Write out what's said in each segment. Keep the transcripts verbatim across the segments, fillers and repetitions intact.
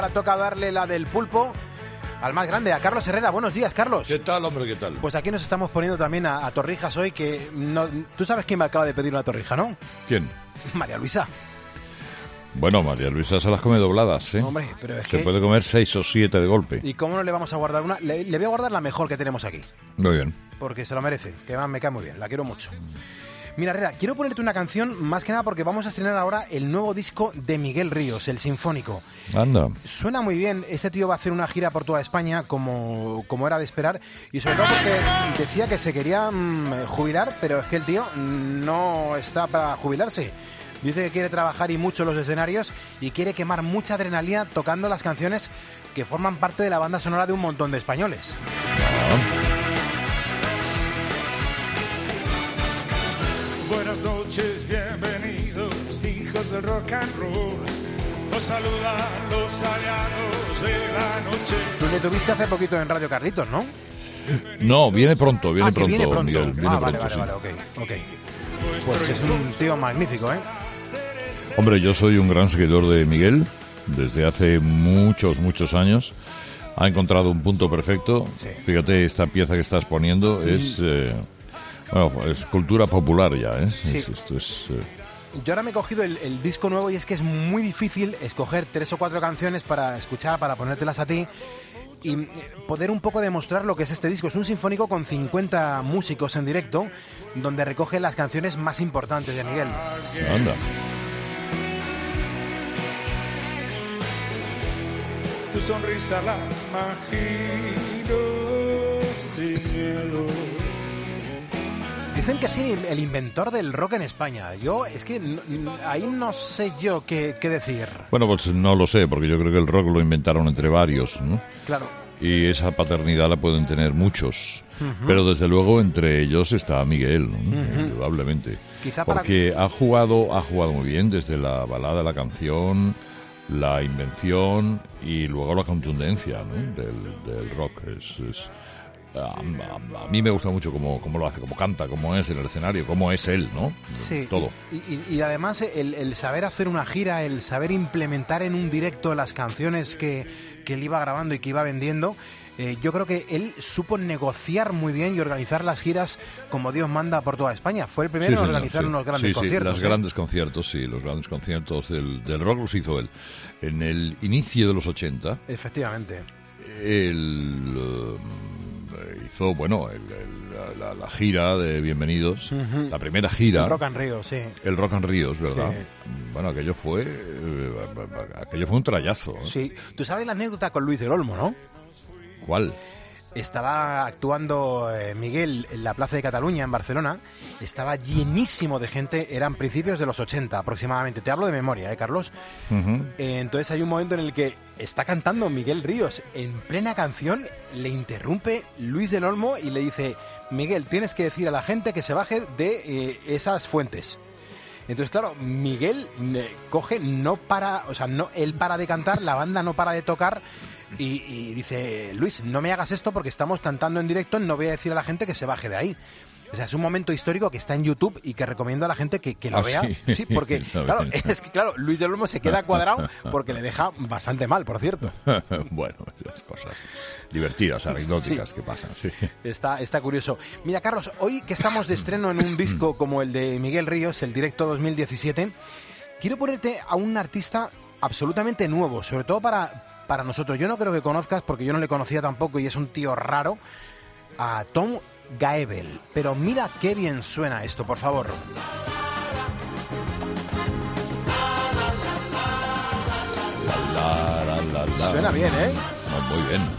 Ahora toca darle la del pulpo al más grande, a Carlos Herrera. Buenos días, Carlos. ¿Qué tal, hombre? ¿Qué tal? Pues aquí nos estamos poniendo también a, a torrijas hoy, que no, tú sabes quién me acaba de pedir una torrija, ¿no? ¿Quién? María Luisa. Bueno, María Luisa se las come dobladas, ¿eh? Hombre, pero es se que... puede comer seis o siete de golpe. ¿Y cómo no le vamos a guardar una? Le, le voy a guardar la mejor que tenemos aquí. Muy bien. Porque se lo merece, que me cae muy bien, la quiero mucho. Mira, Herrera, quiero ponerte una canción más que nada porque vamos a estrenar ahora el nuevo disco de Miguel Ríos, el Sinfónico. Anda. Suena muy bien, este tío va a hacer una gira por toda España como, como era de esperar, y sobre todo porque decía que se quería mmm, jubilar, pero es que el tío no está para jubilarse. Dice que quiere trabajar y mucho en los escenarios y quiere quemar mucha adrenalina tocando las canciones que forman parte de la banda sonora de un montón de españoles. Ah. Buenas noches, bienvenidos, hijos del rock and roll. Os saludan los aliados de la noche. Tú le tuviste hace poquito en Radio Carlitos, ¿no? No, viene pronto, viene ah, pronto, viene pronto. Miguel. Viene ah, pronto, vale, vale, sí. vale, ok, ok. Pues es un tío magnífico, ¿eh? Hombre, yo soy un gran seguidor de Miguel desde hace muchos, muchos años. Ha encontrado un punto perfecto. Sí. Fíjate, esta pieza que estás poniendo es... Eh, bueno, es cultura popular ya, ¿eh? Sí. Es, esto es... Eh... Yo ahora me he cogido el, el disco nuevo y es que es muy difícil escoger tres o cuatro canciones para escuchar, para ponértelas a ti y poder un poco demostrar lo que es este disco. Es un sinfónico con cincuenta músicos en directo donde recoge las canciones más importantes de Miguel. Anda. Tu sonrisa la imagino sin miedo. Dicen que es el inventor del rock en España. Yo, es que no, ahí no sé yo qué, qué decir. Bueno, pues no lo sé, porque yo creo que el rock lo inventaron entre varios, ¿no? Claro. Y esa paternidad la pueden tener muchos. Uh-huh. Pero desde luego entre ellos está Miguel, ¿no? Uh-huh. Indudablemente. Quizá para... Porque ha jugado, ha jugado muy bien desde la balada, la canción, la invención y luego la contundencia, ¿no? del, del rock. Es... es A, a, a mí me gusta mucho cómo, cómo lo hace, cómo canta, cómo es en el escenario, cómo es él, ¿no? Sí, todo. Y, y, y además el, el saber hacer una gira, el saber implementar en un directo las canciones que, que él iba grabando y que iba vendiendo, eh, yo creo que él supo negociar muy bien y organizar las giras como Dios manda por toda España. Fue el primero sí, en organizar sí. unos grandes sí, conciertos. Sí, los ¿eh? grandes conciertos, sí, los grandes conciertos del, del rock los hizo él. En el inicio de los ochenta. Efectivamente. Él... Uh, hizo, bueno, el, el, la, la gira de Bienvenidos, uh-huh. la primera gira. El Rock and Ríos, sí. El Rock and Ríos, ¿verdad? Sí. Bueno, aquello fue, eh, aquello fue un trayazo. ¿eh? Sí. Tú sabes la anécdota con Luis del Olmo, ¿no? ¿Cuál? Estaba actuando eh, Miguel en la Plaza de Cataluña, en Barcelona. Estaba llenísimo de gente. Eran principios de los ochenta aproximadamente. Te hablo de memoria, ¿eh, Carlos? Uh-huh. Eh, entonces hay un momento en el que está cantando Miguel Ríos. En plena canción le interrumpe Luis del Olmo y le dice: Miguel, tienes que decir a la gente que se baje de eh, esas fuentes. Entonces, claro, Miguel eh, coge, no para, o sea, no, él para de cantar, la banda no para de tocar y, y dice: Luis, no me hagas esto porque estamos cantando en directo, no voy a decir a la gente que se baje de ahí. O sea, es un momento histórico que está en YouTube y que recomiendo a la gente que, que lo ah, vea. Sí, sí porque, claro, es que, claro, Luis del Olmo se queda cuadrado porque le deja bastante mal, por cierto. Bueno, las cosas divertidas, anecdóticas sí. que pasan, sí. Está, está curioso. Mira, Carlos, hoy que estamos de estreno en un disco como el de Miguel Ríos, el Directo dos mil diecisiete, quiero ponerte a un artista absolutamente nuevo, sobre todo para, para nosotros. Yo no creo que conozcas, porque yo no le conocía tampoco y es un tío raro, a Tom Gaebel, pero mira qué bien suena esto, por favor. La, la, la, la. Suena bien, ¿eh? No, muy bien.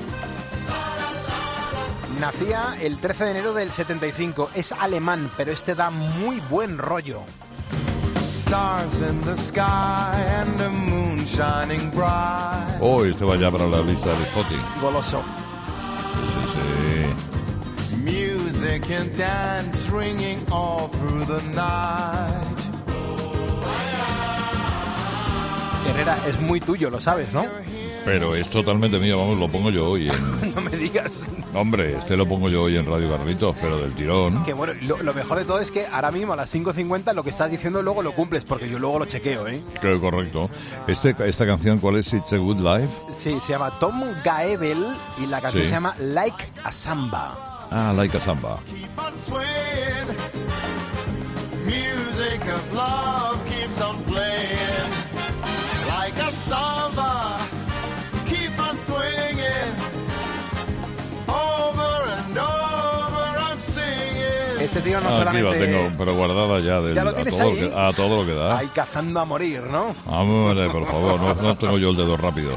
Nacía el trece de enero del setenta y cinco, es alemán, pero este da muy buen rollo. Stars in the sky and the moon shining bright. Oh, este va ya para la lista de Spotify. Goloso. Sí, sí. Music and dance ringing all through the night. Herrera, es muy tuyo, lo sabes, ¿no? Pero es totalmente mío, vamos, lo pongo yo hoy en... No me digas. Hombre, este lo pongo yo hoy en Radio Carlitos, pero del tirón. Que bueno, lo, lo mejor de todo es que ahora mismo a las cinco cincuenta lo que estás diciendo luego lo cumples, porque yo luego lo chequeo, ¿eh? Creo correcto. Este, esta canción, ¿cuál es? It's a Good Life. Sí, se llama Tom Gaebel y la canción Sí. se llama Like a Samba. Ah, Like a Samba. Keep on swinging. Music of love keeps on playing. Like a samba. Keep on swinging. Over and over I'm singing. Este tío no Ah, aquí solamente... la tengo, pero guardada ya, del, ¿Ya lo a, tienes todo ahí? lo que, a todo lo que da. Ahí cazando a morir, ¿no? Hombre, por favor, no, no tengo yo el dedo rápido.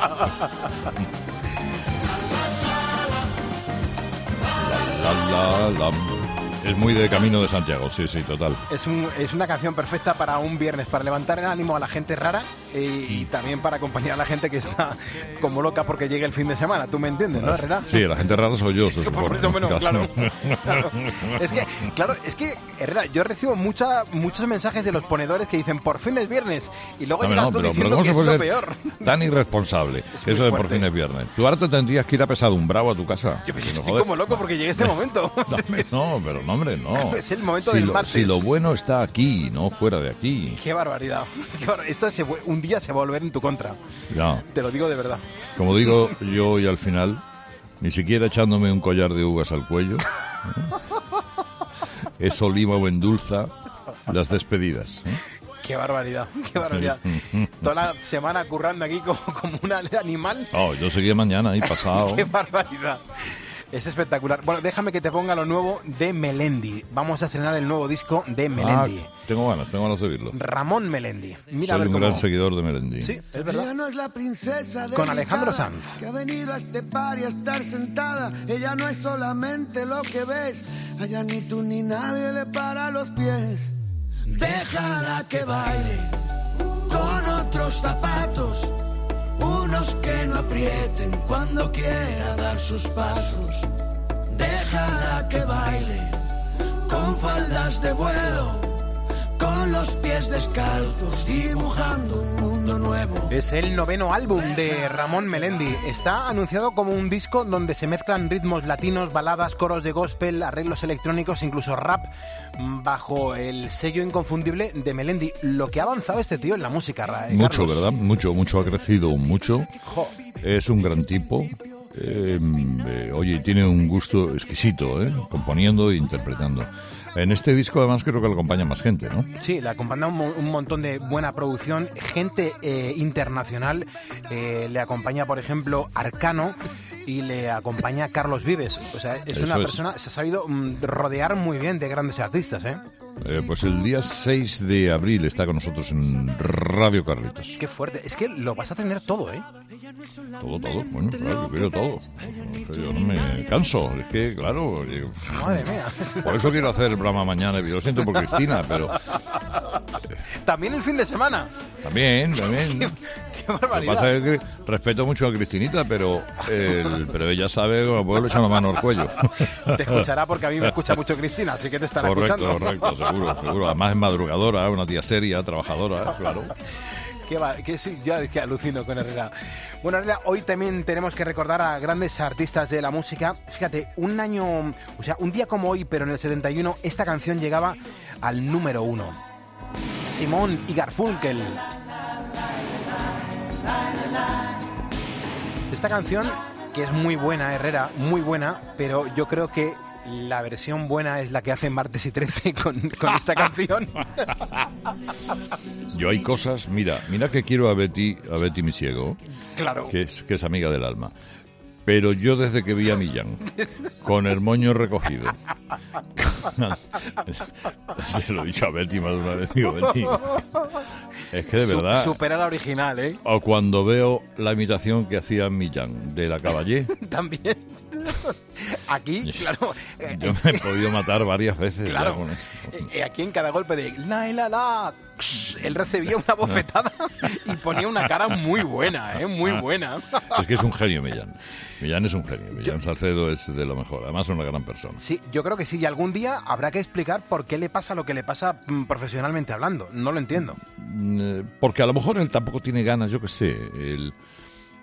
La, la, la. Es muy de Camino de Santiago, sí, sí, total. Es, un, es una canción perfecta para un viernes, para levantar el ánimo a la gente rara eh, y también para acompañar a la gente que está como loca porque llegue el fin de semana. ¿Tú me entiendes, no, Herrera? Sí, la gente rara soy yo, se Por supone. eso menos, claro. Claro. Es que, claro, es que, Herrera, yo recibo mucha, muchos mensajes de los ponedores que dicen por fin es viernes y luego No, llegas no, tú pero, pero diciendo ¿cómo que se es puede lo ser peor. tan irresponsable? Es muy Eso de por fuerte. fin es viernes. Tú ahora te tendrías que ir apesadumbrado a tu casa. Yo pues, Si no, estoy joder. como loco porque llegue ese momento. No, hombre, no, pero no, hombre, no. Es el momento si del lo, martes. Si lo bueno está aquí, no fuera de aquí. Qué barbaridad. Qué bar- Esto se, vu- un día se va a volver en tu contra. Ya. Te lo digo de verdad. Como digo yo hoy al final, ni siquiera echándome un collar de uvas al cuello, ¿eh? Eso lima o endulza las despedidas, ¿eh? Qué barbaridad, qué barbaridad. Toda la semana currando aquí como, como un animal. Oh, yo seguía mañana y pasado. Qué barbaridad. Es espectacular. Bueno, déjame que te ponga lo nuevo de Melendi. Vamos a estrenar el nuevo disco de Melendi. Ah, tengo ganas, tengo ganas de oírlo. Ramón Melendi. Mira a Soy ver un cómo... gran seguidor de Melendi. Sí, es Ella verdad. no es la princesa Con delicada Alejandro Sanz. que ha venido a este par y a estar sentada. Ella no es solamente lo que ves. Allá ni tú ni nadie le para los pies. Déjala que baile con otros zapatos, unos que no aprieten cuando quiera dar sus pasos. Déjala que baile con faldas de vuelo, con los pies descalzos, dibujando un mundo nuevo. Es el noveno álbum de Ramón Melendi. Está anunciado como un disco donde se mezclan ritmos latinos, baladas, coros de gospel, arreglos electrónicos, incluso rap, bajo el sello inconfundible de Melendi. Lo que ha avanzado este tío en la música, Ra- Mucho, Carlos. ¿verdad? Mucho, mucho ha crecido, mucho. Jo. Es un gran tipo. Eh, eh, oye, tiene un gusto exquisito, ¿eh? Componiendo e interpretando. En este disco además creo que le acompaña más gente, ¿no? Sí, le acompaña un, mo- un montón de buena producción, gente eh, internacional. Eh, le acompaña, por ejemplo, Arcano y le acompaña Carlos Vives. O sea, es Eso una es. persona, se ha sabido mm, rodear muy bien de grandes artistas, ¿eh? Eh, pues el día seis de abril está con nosotros en Radio Carlitos. Qué fuerte. Es que lo vas a tener todo, ¿eh? Todo, todo. Bueno, claro, yo quiero todo. No sé, yo no me canso. Es que, claro, yo- Madre mía. por eso quiero hacer el programa mañana. Yo lo siento por Cristina, pero También el fin de semana. también, también. Qué Lo que barbaridad. pasa es que respeto mucho a Cristinita, pero el, pero ella sabe que puedo echar la mano al cuello. Te escuchará porque a mí me escucha mucho Cristina, así que te estará Correcto, escuchando. correcto, seguro, seguro. Además es madrugadora, una tía seria, trabajadora, claro. Qué va, que sí, ya es que alucino con Herrera. Bueno, Herrera, hoy también tenemos que recordar a grandes artistas de la música. Fíjate, un año, o sea, un día como hoy, pero en el setenta y uno, esta canción llegaba al número uno. Simón y Garfunkel. Esta canción, que es muy buena, Herrera, muy buena, pero yo creo que la versión buena es la que hace Martes y trece con, con esta canción. Yo hay cosas, mira, mira que quiero a Betty, a Betty mi ciego, Claro. que es, que es amiga del alma. Pero yo desde que vi a Millán, con el moño recogido, se lo he dicho a Betty más de una vez, digo, Betty, es que de Su- verdad, supera la original, ¿eh? o cuando veo la imitación que hacía Millán de la Caballé, También. Aquí, claro. eh, yo me he podido matar varias veces ya Claro. con eso. eh, aquí en cada golpe de la la la, él recibía una bofetada y ponía una cara muy buena, ¿eh? Muy buena. Es que es un genio Millán. Millán es un genio. Millán Salcedo es de lo mejor. Además es una gran persona. Sí, yo creo que sí. Y algún día habrá que explicar por qué le pasa lo que le pasa mm, profesionalmente hablando. No lo entiendo. Mm, eh, Porque a lo mejor él tampoco tiene ganas, yo qué sé. Él,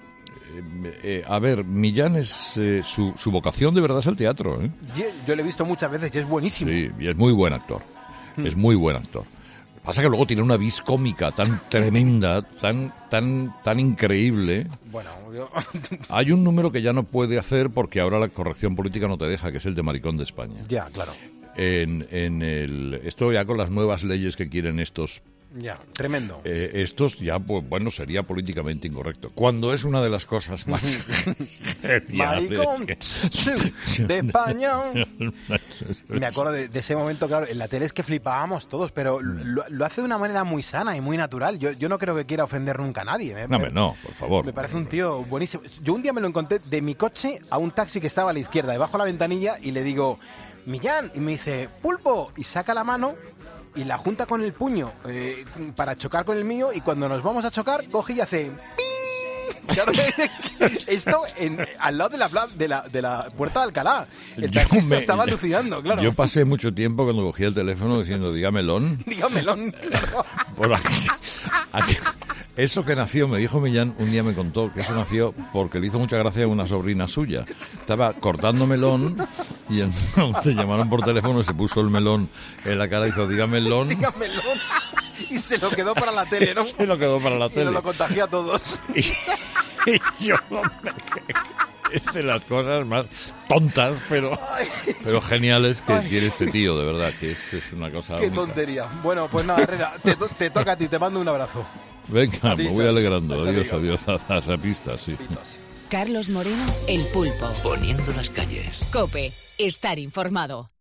eh, a ver, Millán es eh, su, su vocación de verdad es el teatro, ¿eh? Yo, yo lo he visto muchas veces y es buenísimo. Sí, y es muy buen actor. Mm. Es muy buen actor. Pasa que luego tiene una vis cómica tan tremenda, tan tan tan increíble. Bueno, yo... Hay un número que ya no puede hacer porque ahora la corrección política no te deja, que es el de Maricón de España. Ya, claro. En, en el, esto ya con las nuevas leyes que quieren estos... Ya, tremendo. Eh, estos ya, pues bueno, sería políticamente incorrecto. Cuando es una de las cosas más Maricón de España. Me acuerdo de, de ese momento, claro, en la tele es que flipábamos todos, pero lo, lo hace de una manera muy sana y muy natural. Yo, yo no creo que quiera ofender nunca a nadie. Me, no, me, no, por favor. Me parece un tío buenísimo. Yo un día me lo encontré de mi coche a un taxi que estaba a la izquierda, debajo de la ventanilla, y le digo, Millán, y me dice, Pulpo, y saca la mano y la junta con el puño eh, para chocar con el mío, y cuando nos vamos a chocar, coge y hace... Claro, esto en, al lado de la, de, la, de la puerta de Alcalá. El taxista me, estaba alucinando, claro. Yo pasé mucho tiempo cuando cogía el teléfono diciendo, dígamelón. Dígamelón, claro. Por aquí, aquí. Eso que nació, me dijo Millán, un día me contó que eso nació porque le hizo mucha gracia a una sobrina suya. Estaba cortando melón y entonces llamaron por teléfono y se puso el melón en la cara y dijo, dígamelón. Dígamelón. Y se lo quedó para la tele, ¿no? Se lo quedó para la tele. Y nos lo contagió a todos. Y, y yo es de las cosas más tontas, pero, pero geniales que Ay. tiene este tío, de verdad, que es, es una cosa Qué única. Tontería. Bueno, pues nada, Herrera, te, to- te toca a ti, te mando un abrazo. Venga, me voy alegrando. Adiós, adiós, a esa pista, sí. Carlos Moreno, El Pulpo. Poniendo las calles. COPE, estar informado.